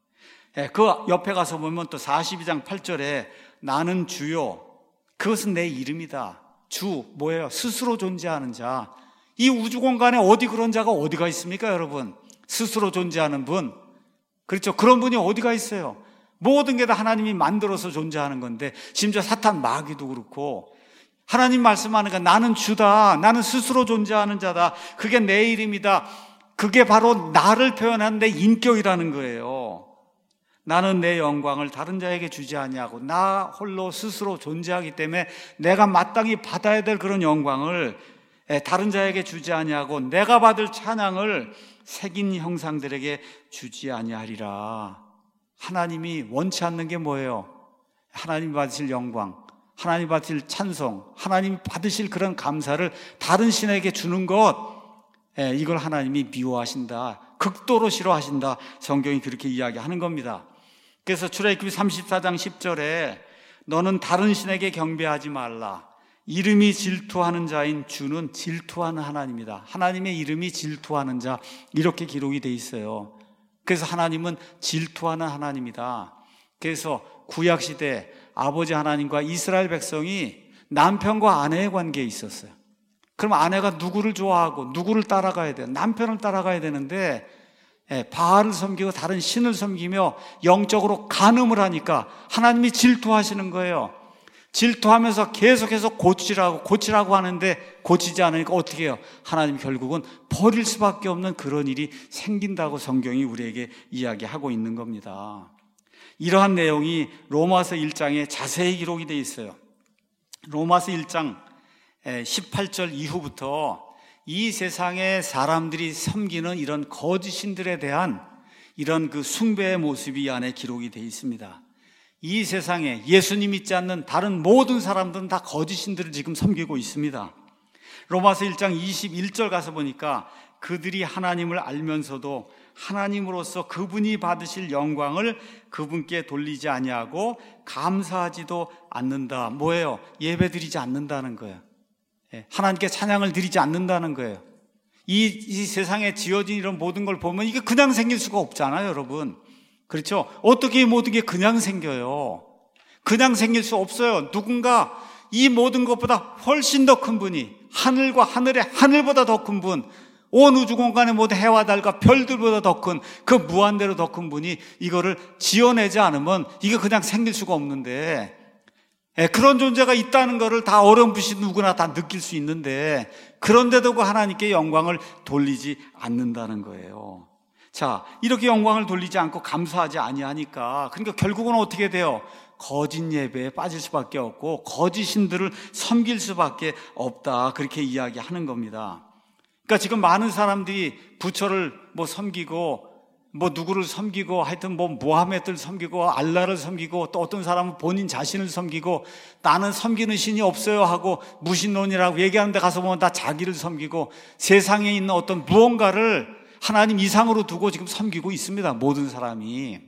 그 옆에 가서 보면 또 42장 8절에 나는 주요. 그것은 내 이름이다. 주, 뭐예요? 스스로 존재하는 자. 이 우주 공간에 어디 그런 자가 어디가 있습니까, 여러분? 스스로 존재하는 분. 그렇죠. 그런 분이 어디가 있어요? 모든 게 다 하나님이 만들어서 존재하는 건데, 심지어 사탄 마귀도 그렇고, 하나님 말씀하는 나는 주다. 나는 스스로 존재하는 자다. 그게 내 이름이다. 그게 바로 나를 표현하는 내 인격이라는 거예요. 나는 내 영광을 다른 자에게 주지 아니하고 나 홀로 스스로 존재하기 때문에 내가 마땅히 받아야 될 그런 영광을 다른 자에게 주지 아니하고 내가 받을 찬양을 색인 형상들에게 주지 아니하리라. 하나님이 원치 않는 게 뭐예요? 하나님 받으실 영광, 하나님 받으실 찬송, 하나님 받으실 그런 감사를 다른 신에게 주는 것, 이걸 하나님이 미워하신다. 극도로 싫어하신다. 성경이 그렇게 이야기하는 겁니다. 그래서 출애굽기 34장 10절에 너는 다른 신에게 경배하지 말라. 이름이 질투하는 자인 주는 질투하는 하나님이다. 하나님의 이름이 질투하는 자, 이렇게 기록이 돼 있어요. 그래서 하나님은 질투하는 하나님이다. 그래서 구약시대 아버지 하나님과 이스라엘 백성이 남편과 아내의 관계에 있었어요. 그럼 아내가 누구를 좋아하고 누구를 따라가야 돼요? 남편을 따라가야 되는데 바알을 섬기고 다른 신을 섬기며 영적으로 간음을 하니까 하나님이 질투하시는 거예요. 질투하면서 계속해서 고치라고 하는데 고치지 않으니까 어떻게 해요? 하나님 결국은 버릴 수밖에 없는 그런 일이 생긴다고 성경이 우리에게 이야기하고 있는 겁니다. 이러한 내용이 로마서 1장에 자세히 기록이 되어 있어요. 로마서 1장 18절 이후부터 이 세상의 사람들이 섬기는 이런 거짓 신들에 대한 이런 그 숭배의 모습이 이 안에 기록이 되어 있습니다. 이 세상에 예수님 믿지 않는 다른 모든 사람들은 다 거짓 신들을 지금 섬기고 있습니다. 로마서 1장 21절 가서 보니까 그들이 하나님을 알면서도 하나님으로서 그분이 받으실 영광을 그분께 돌리지 아니하고 감사하지도 않는다. 뭐예요? 예배드리지 않는다는 거예요. 하나님께 찬양을 드리지 않는다는 거예요. 이 세상에 지어진 이런 모든 걸 보면 이게 그냥 생길 수가 없잖아요, 여러분. 그렇죠? 어떻게 이 모든 게 그냥 생겨요? 그냥 생길 수 없어요. 누군가 이 모든 것보다 훨씬 더 큰 분이, 하늘과 하늘의 하늘보다 더 큰 분, 온 우주 공간의 모든 해와 달과 별들보다 더 큰, 그 무한대로 더 큰 분이 이거를 지어내지 않으면 이게 그냥 생길 수가 없는데, 그런 존재가 있다는 것을 다 어렴풋이 누구나 다 느낄 수 있는데, 그런데도 그 하나님께 영광을 돌리지 않는다는 거예요. 자, 이렇게 영광을 돌리지 않고 감사하지 아니하니까, 그러니까 결국은 어떻게 돼요? 거짓 예배에 빠질 수밖에 없고 거짓 신들을 섬길 수밖에 없다, 그렇게 이야기하는 겁니다. 그러니까 지금 많은 사람들이 부처를 섬기고 누구를 섬기고 하여튼 모하메드를 섬기고 알라를 섬기고 또 어떤 사람은 본인 자신을 섬기고 나는 섬기는 신이 없어요 하고 무신론이라고 얘기하는 데 가서 보면 다 자기를 섬기고 세상에 있는 어떤 무언가를 하나님 이상으로 두고 지금 섬기고 있습니다. 모든 사람이.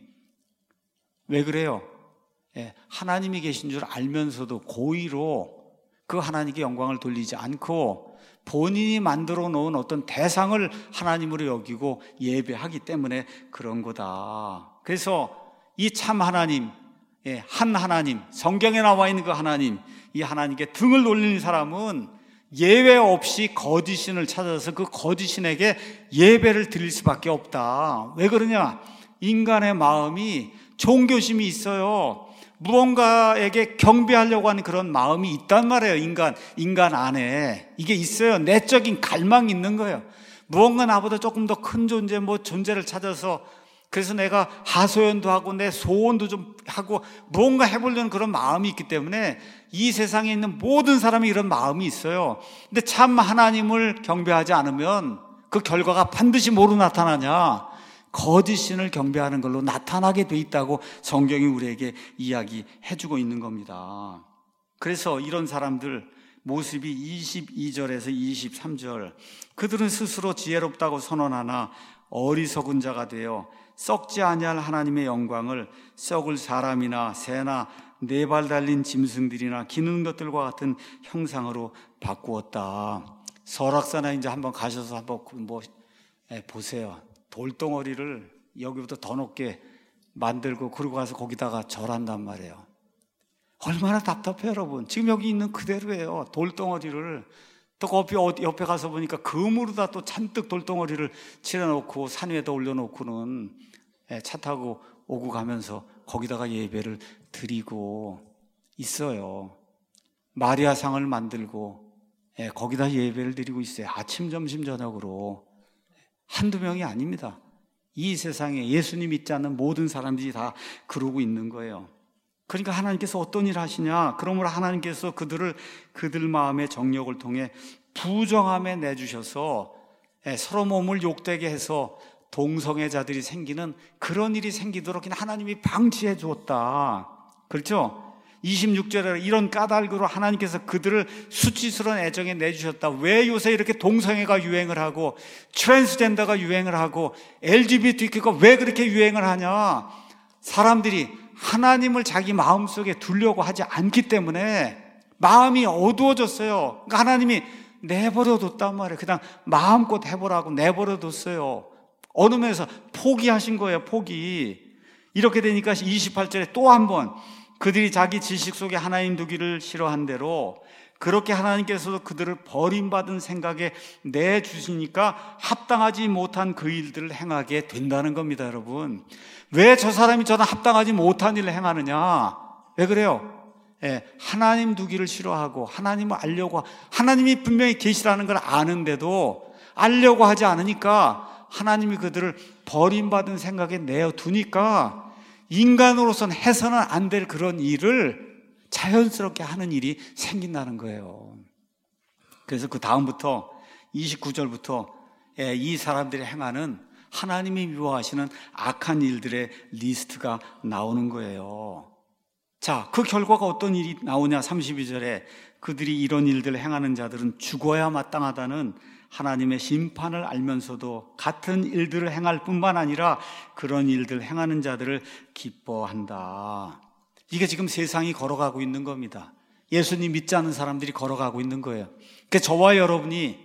왜 그래요? 하나님이 계신 줄 알면서도 고의로 그 하나님께 영광을 돌리지 않고 본인이 만들어 놓은 어떤 대상을 하나님으로 여기고 예배하기 때문에 그런 거다. 그래서 이 참 하나님, 한 하나님, 성경에 나와 있는 그 하나님, 이 하나님께 등을 돌리는 사람은 예외 없이 거짓신을 찾아서 그 거짓신에게 예배를 드릴 수밖에 없다. 왜 그러냐? 인간의 마음이 종교심이 있어요. 무언가에게 경배하려고 하는 그런 마음이 있단 말이에요. 인간 안에 이게 있어요. 내적인 갈망이 있는 거예요. 무언가 나보다 조금 더 큰 존재, 존재를 찾아서, 그래서 내가 하소연도 하고 내 소원도 좀 하고 무언가 해보려는 그런 마음이 있기 때문에 이 세상에 있는 모든 사람이 이런 마음이 있어요. 근데 참 하나님을 경배하지 않으면 그 결과가 반드시 뭐로 나타나냐? 거짓신을 경배하는 걸로 나타나게 돼 있다고 성경이 우리에게 이야기해주고 있는 겁니다. 그래서 이런 사람들 모습이 22절에서 23절, 그들은 스스로 지혜롭다고 선언하나 어리석은 자가 되어 썩지 아니할 하나님의 영광을 썩을 사람이나 새나 네 발 달린 짐승들이나 기는 것들과 같은 형상으로 바꾸었다. 설악산에 이제 한번 가셔서 한번 보세요. 돌덩어리를 여기보다 더 높게 만들고 그러고 가서 거기다가 절한단 말이에요. 얼마나 답답해요, 여러분. 지금 여기 있는 그대로예요. 돌덩어리를 또 옆에 가서 보니까 금으로다 또 잔뜩 돌덩어리를 칠해놓고 산 위에다 올려놓고는 차 타고 오고 가면서 거기다가 예배를 드리고 있어요. 마리아상을 만들고 거기다 예배를 드리고 있어요. 아침, 점심, 저녁으로. 한두 명이 아닙니다. 이 세상에 예수님 믿지 않는 모든 사람들이 다 그러고 있는 거예요. 그러니까 하나님께서 어떤 일을 하시냐? 그러므로 하나님께서 그들 마음의 정욕을 통해 부정함에 내주셔서 서로 몸을 욕되게 해서 동성애자들이 생기는 그런 일이 생기도록 하나님이 방치해 주었다. 그렇죠? 26절에 이런 까닭으로 하나님께서 그들을 수치스러운 애정에 내주셨다. 왜 요새 이렇게 동성애가 유행을 하고 트랜스젠더가 유행을 하고 LGBTQ가 왜 그렇게 유행을 하냐? 사람들이 하나님을 자기 마음속에 두려고 하지 않기 때문에 마음이 어두워졌어요. 그러니까 하나님이 내버려뒀단 말이에요. 그냥 마음껏 해보라고 내버려뒀어요. 어느 면에서 포기하신 거예요. 포기. 이렇게 되니까 28절에 또 한 번 그들이 자기 지식 속에 하나님 두기를 싫어한 대로 그렇게 하나님께서도 그들을 버림받은 생각에 내주시니까 합당하지 못한 그 일들을 행하게 된다는 겁니다, 여러분. 왜 저 사람이 저는 합당하지 못한 일을 행하느냐? 왜 그래요? 하나님 두기를 싫어하고 하나님을 알려고, 하나님이 분명히 계시라는 걸 아는데도 알려고 하지 않으니까 하나님이 그들을 버림받은 생각에 내어두니까 인간으로서는 해서는 안 될 그런 일을 자연스럽게 하는 일이 생긴다는 거예요. 그래서 그 다음부터 29절부터 이 사람들이 행하는 하나님이 미워하시는 악한 일들의 리스트가 나오는 거예요. 자, 그 결과가 어떤 일이 나오냐? 32절에 그들이 이런 일들을 행하는 자들은 죽어야 마땅하다는 하나님의 심판을 알면서도 같은 일들을 행할 뿐만 아니라 그런 일들을 행하는 자들을 기뻐한다. 이게 지금 세상이 걸어가고 있는 겁니다. 예수님 믿지 않는 사람들이 걸어가고 있는 거예요. 그러니까 저와 여러분이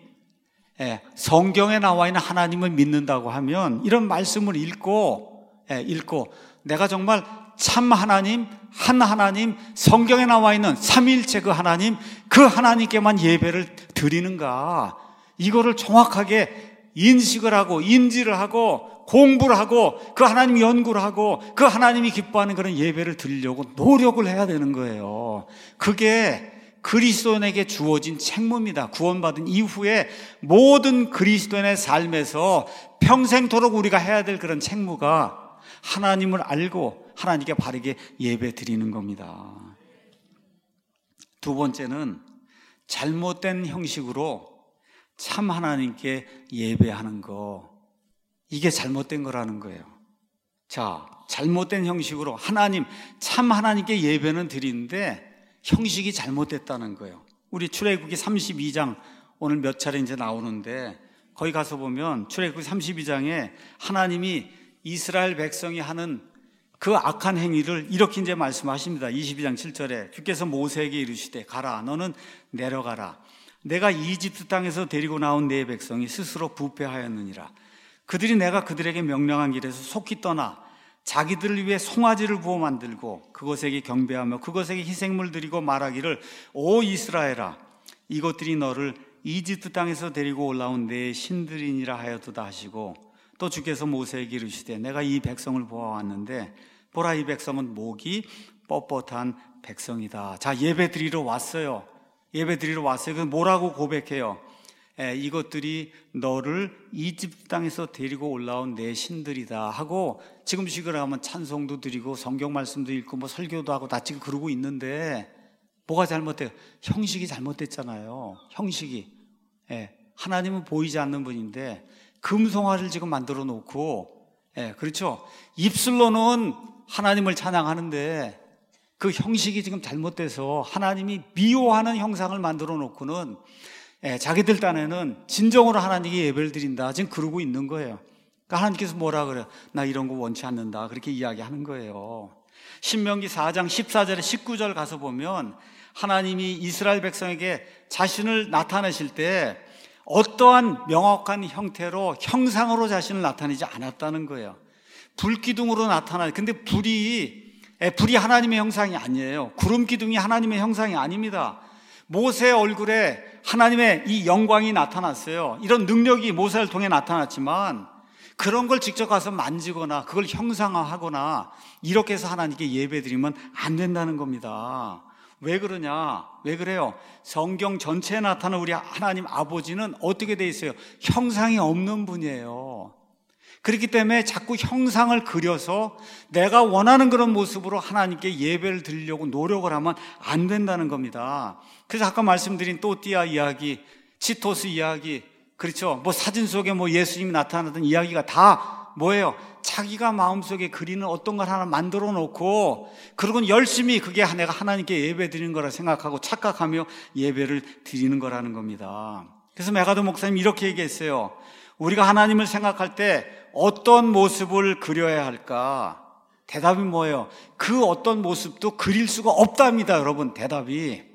성경에 나와 있는 하나님을 믿는다고 하면 이런 말씀을 읽고 내가 정말 참 하나님, 한 하나님, 성경에 나와 있는 삼위일체 그 하나님께만 예배를 드리는가, 이거를 정확하게 인식을 하고 인지를 하고 공부를 하고 그 하나님 연구를 하고 그 하나님이 기뻐하는 그런 예배를 드리려고 노력을 해야 되는 거예요. 그게 그리스도인에게 주어진 책무입니다. 구원받은 이후에 모든 그리스도인의 삶에서 평생토록 우리가 해야 될 그런 책무가 하나님을 알고 하나님께 바르게 예배 드리는 겁니다. 두 번째는 잘못된 형식으로 참 하나님께 예배하는 거, 이게 잘못된 거라는 거예요. 자, 잘못된 형식으로 참 하나님께 예배는 드리는데 형식이 잘못됐다는 거예요. 우리 출애굽기 32장 오늘 몇 차례 이제 나오는데 거기 가서 보면 출애굽기 32장에 하나님이 이스라엘 백성이 하는 그 악한 행위를 이렇게 이제 말씀하십니다. 22장 7절에 주께서 모세에게 이르시되 가라, 너는 내려가라. 내가 이집트 땅에서 데리고 나온 내 백성이 스스로 부패하였느니라. 그들이 내가 그들에게 명령한 길에서 속히 떠나 자기들을 위해 송아지를 부어 만들고 그것에게 경배하며 그것에게 희생물 드리고 말하기를 오 이스라엘아, 이것들이 너를 이집트 땅에서 데리고 올라온 내 신들이니라 하였도다 하시고, 또 주께서 모세에게 이르시되 내가 이 백성을 보아왔는데 보라, 이 백성은 목이 뻣뻣한 백성이다. 자, 예배 드리러 왔어요. 예배 드리러 왔어요. 그래서 뭐라고 고백해요? 이것들이 너를 이집트 땅에서 데리고 올라온 내 신들이다 하고, 지금 식으로 하면 찬송도 드리고 성경 말씀도 읽고 뭐 설교도 하고 다 지금 그러고 있는데 뭐가 잘못돼요? 형식이 잘못됐잖아요. 형식이. 하나님은 보이지 않는 분인데 금송아지를 지금 만들어 놓고, 그렇죠? 입술로는 하나님을 찬양하는데 그 형식이 지금 잘못돼서 하나님이 미워하는 형상을 만들어 놓고는 자기들 딴에는 진정으로 하나님께 예배를 드린다, 지금 그러고 있는 거예요. 그러니까 하나님께서 뭐라 그래요? 나 이런 거 원치 않는다, 그렇게 이야기하는 거예요. 신명기 4장 14절에 19절 가서 보면 하나님이 이스라엘 백성에게 자신을 나타내실 때 어떠한 명확한 형태로, 형상으로 자신을 나타내지 않았다는 거예요. 불기둥으로 나타나요. 근데 불이 하나님의 형상이 아니에요. 구름 기둥이 하나님의 형상이 아닙니다. 모세의 얼굴에 하나님의 이 영광이 나타났어요. 이런 능력이 모세를 통해 나타났지만 그런 걸 직접 가서 만지거나 그걸 형상화하거나 이렇게 해서 하나님께 예배드리면 안 된다는 겁니다. 왜 그러냐? 왜 그래요? 성경 전체에 나타나는 우리 하나님 아버지는 어떻게 돼 있어요? 형상이 없는 분이에요. 그렇기 때문에 자꾸 형상을 그려서 내가 원하는 그런 모습으로 하나님께 예배를 드리려고 노력을 하면 안 된다는 겁니다. 그래서 아까 말씀드린 또띠아 이야기, 치토스 이야기, 그렇죠? 뭐 사진 속에 뭐 예수님이 나타나던 이야기가 다 뭐예요? 자기가 마음속에 그리는 어떤 걸 하나 만들어 놓고 그러고는 열심히 그게 내가 하나님께 예배 드리는 거라 생각하고 착각하며 예배를 드리는 거라는 겁니다. 그래서 메가도 목사님 이렇게 얘기했어요. 우리가 하나님을 생각할 때 어떤 모습을 그려야 할까? 대답이 뭐예요? 그 어떤 모습도 그릴 수가 없답니다, 여러분. 대답이.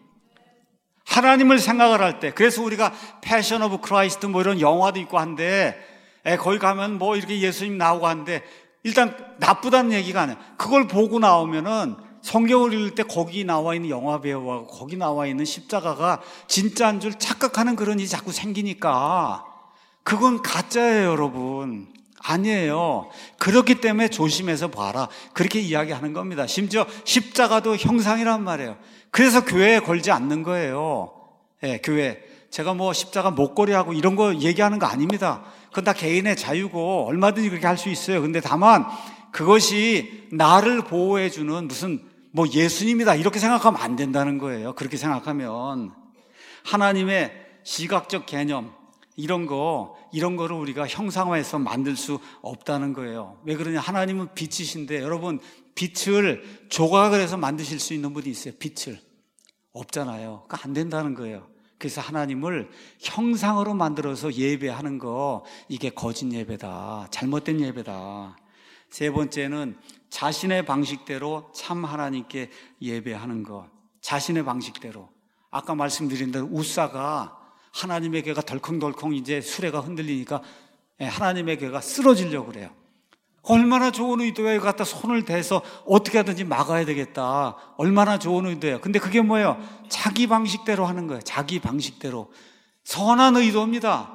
하나님을 생각을 할 때, 그래서 우리가 패션 오브 크라이스트 뭐 이런 영화도 있고 한데, 거기 가면 뭐 이렇게 예수님 나오고 하는데, 일단 나쁘다는 얘기가 아니에요. 그걸 보고 나오면은 성경을 읽을 때 거기 나와 있는 영화 배우하고 거기 나와 있는 십자가가 진짜인 줄 착각하는 그런 일이 자꾸 생기니까 그건 가짜예요, 여러분. 아니에요. 그렇기 때문에 조심해서 봐라, 그렇게 이야기하는 겁니다. 심지어 십자가도 형상이란 말이에요. 그래서 교회에 걸지 않는 거예요. 교회. 제가 뭐 십자가 목걸이하고 이런 거 얘기하는 거 아닙니다. 그건 다 개인의 자유고 얼마든지 그렇게 할 수 있어요. 근데 다만 그것이 나를 보호해주는 무슨 뭐 예수님이다 이렇게 생각하면 안 된다는 거예요. 그렇게 생각하면 하나님의 시각적 개념 이런 거를 우리가 형상화해서 만들 수 없다는 거예요. 왜 그러냐? 하나님은 빛이신데, 여러분, 빛을 조각을 해서 만드실 수 있는 분이 있어요. 빛을. 없잖아요. 그러니까 안 된다는 거예요. 그래서 하나님을 형상으로 만들어서 예배하는 거, 이게 거짓 예배다. 잘못된 예배다. 세 번째는 자신의 방식대로 참 하나님께 예배하는 것. 자신의 방식대로. 아까 말씀드린 대로 우사가 하나님의 괴가 덜컹덜컹 이제 수레가 흔들리니까 하나님의 괴가 쓰러지려고 그래요. 얼마나 좋은 의도예요. 갖다 손을 대서 어떻게 하든지 막아야 되겠다. 얼마나 좋은 의도예요. 근데 그게 뭐예요? 자기 방식대로 하는 거예요. 자기 방식대로. 선한 의도입니다.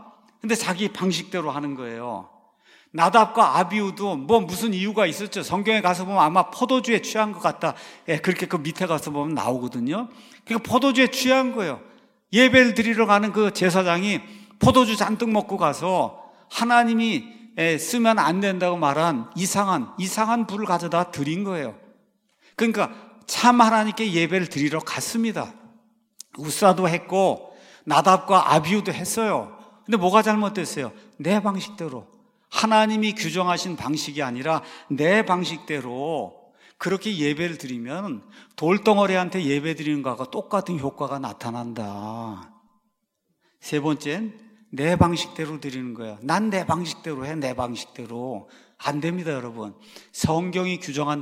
근데 자기 방식대로 하는 거예요. 나답과 아비후도 뭐 무슨 이유가 있었죠. 성경에 가서 보면 아마 포도주에 취한 것 같다. 그렇게 그 밑에 가서 보면 나오거든요. 그러니까 포도주에 취한 거예요. 예배를 드리러 가는 그 제사장이 포도주 잔뜩 먹고 가서 하나님이 쓰면 안 된다고 말한 이상한 불을 가져다 드린 거예요. 그러니까 참 하나님께 예배를 드리러 갔습니다. 우사도 했고 나답과 아비후도 했어요. 근데 뭐가 잘못됐어요? 내 방식대로, 하나님이 규정하신 방식이 아니라 내 방식대로 그렇게 예배를 드리면 돌덩어리한테 예배 드리는 것과 똑같은 효과가 나타난다. 세 번째는 내 방식대로 드리는 거예요. 난 내 방식대로 해, 내 방식대로. 안 됩니다, 여러분. 성경이 규정한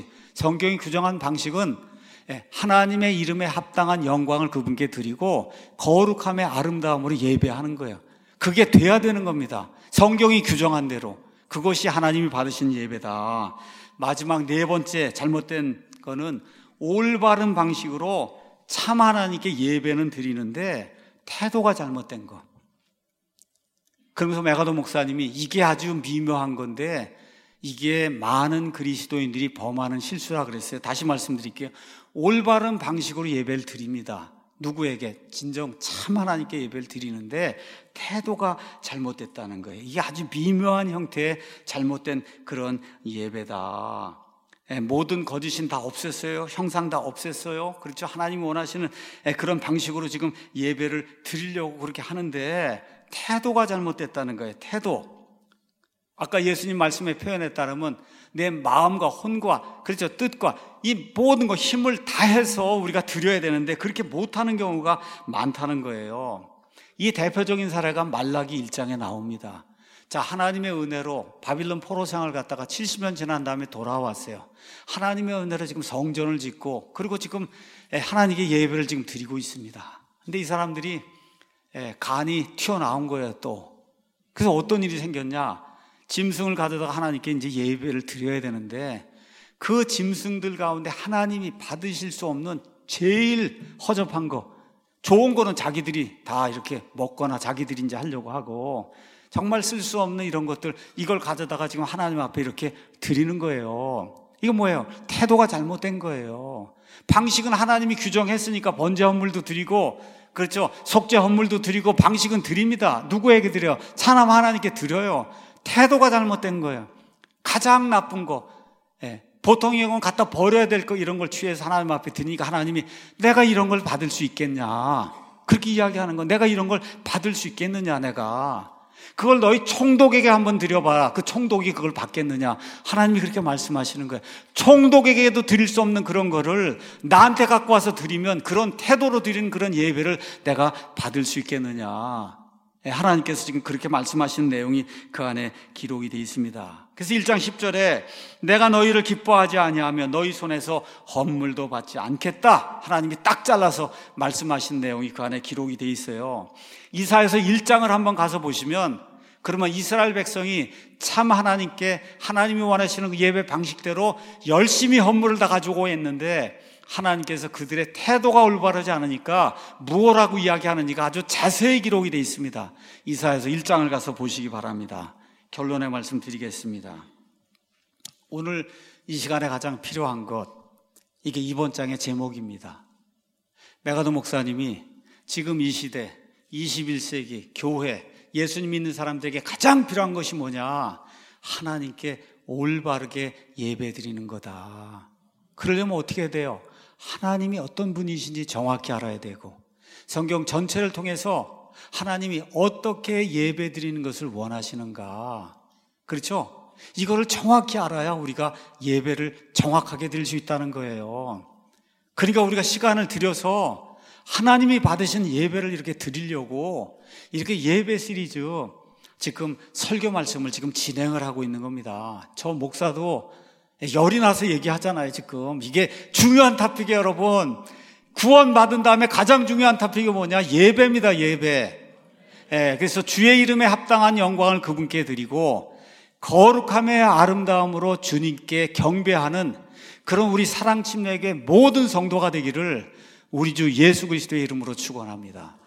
방식은 하나님의 이름에 합당한 영광을 그분께 드리고 거룩함의 아름다움으로 예배하는 거예요. 그게 돼야 되는 겁니다. 성경이 규정한 대로. 그것이 하나님이 받으신 예배다. 마지막 네 번째 잘못된 거는 올바른 방식으로 참 하나님께 예배는 드리는데 태도가 잘못된 거. 그러면서 메가도 목사님이 이게 아주 미묘한 건데 이게 많은 그리스도인들이 범하는 실수라 그랬어요. 다시 말씀드릴게요. 올바른 방식으로 예배를 드립니다. 누구에게? 진정 참 하나님께 예배를 드리는데 태도가 잘못됐다는 거예요. 이게 아주 미묘한 형태의 잘못된 그런 예배다. 모든 거짓은 다 없앴어요. 형상 다 없앴어요. 그렇죠. 하나님이 원하시는 그런 방식으로 지금 예배를 드리려고 그렇게 하는데 태도가 잘못됐다는 거예요. 태도. 아까 예수님 말씀의 표현에 따르면 내 마음과 혼과 그렇죠. 뜻과 이 모든 거 힘을 다해서 우리가 드려야 되는데 그렇게 못하는 경우가 많다는 거예요. 이 대표적인 사례가 말라기 1장에 나옵니다. 자, 하나님의 은혜로 바빌론 포로 생활을 갔다가 70년 지난 다음에 돌아왔어요. 하나님의 은혜로 지금 성전을 짓고 그리고 지금 하나님께 예배를 지금 드리고 있습니다. 근데 이 사람들이 간이 튀어나온 거예요, 또. 그래서 어떤 일이 생겼냐? 짐승을 가져다가 하나님께 이제 예배를 드려야 되는데 그 짐승들 가운데 하나님이 받으실 수 없는 제일 허접한 거, 좋은 거는 자기들이 다 이렇게 먹거나 자기들이 이제 하려고 하고 정말 쓸 수 없는 이런 것들, 이걸 가져다가 지금 하나님 앞에 이렇게 드리는 거예요. 이거 뭐예요? 태도가 잘못된 거예요. 방식은 하나님이 규정했으니까 번제 헌물도 드리고 그렇죠. 속죄 헌물도 드리고 방식은 드립니다. 누구에게 드려요? 차남 하나님께 드려요. 태도가 잘못된 거예요. 가장 나쁜 거, 보통의 경우는 갖다 버려야 될 거 이런 걸 취해서 하나님 앞에 드리니까 하나님이 내가 이런 걸 받을 수 있겠냐 그렇게 이야기하는 건 내가 이런 걸 받을 수 있겠느냐 내가 그걸 너희 총독에게 한번 드려봐라. 그 총독이 그걸 받겠느냐. 하나님이 그렇게 말씀하시는 거예요. 총독에게도 드릴 수 없는 그런 거를 나한테 갖고 와서 드리면 그런 태도로 드리는 그런 예배를 내가 받을 수 있겠느냐. 하나님께서 지금 그렇게 말씀하시는 내용이 그 안에 기록이 되어 있습니다. 그래서 1장 10절에 내가 너희를 기뻐하지 아니하며 너희 손에서 헌물도 받지 않겠다. 하나님이 딱 잘라서 말씀하신 내용이 그 안에 기록이 되어 있어요. 이사야서 1장을 한번 가서 보시면 그러면 이스라엘 백성이 참 하나님께 하나님이 원하시는 그 예배 방식대로 열심히 헌물을 다 가지고 했는데 하나님께서 그들의 태도가 올바르지 않으니까 무엇라고 이야기하는지가 아주 자세히 기록이 되어 있습니다. 이사야서 1장을 가서 보시기 바랍니다. 결론의 말씀 드리겠습니다. 오늘 이 시간에 가장 필요한 것, 이게 이번 장의 제목입니다. 메가도 목사님이 지금 이 시대 21세기 교회, 예수님 믿는 사람들에게 가장 필요한 것이 뭐냐? 하나님께 올바르게 예배드리는 거다. 그러려면 어떻게 돼요? 하나님이 어떤 분이신지 정확히 알아야 되고 성경 전체를 통해서 하나님이 어떻게 예배드리는 것을 원하시는가, 그렇죠? 이거를 정확히 알아야 우리가 예배를 정확하게 드릴 수 있다는 거예요. 그러니까 우리가 시간을 들여서 하나님이 받으신 예배를 이렇게 드리려고 이렇게 예배 시리즈 지금 설교 말씀을 지금 진행을 하고 있는 겁니다. 저 목사도 열이 나서 얘기하잖아요. 지금 이게 중요한 토픽이에요, 여러분. 구원받은 다음에 가장 중요한 토픽이 뭐냐? 예배입니다. 예배. 그래서 주의 이름에 합당한 영광을 그분께 드리고 거룩함의 아름다움으로 주님께 경배하는 그런 우리 사랑침례교회 모든 성도가 되기를 우리 주 예수 그리스도의 이름으로 축원합니다.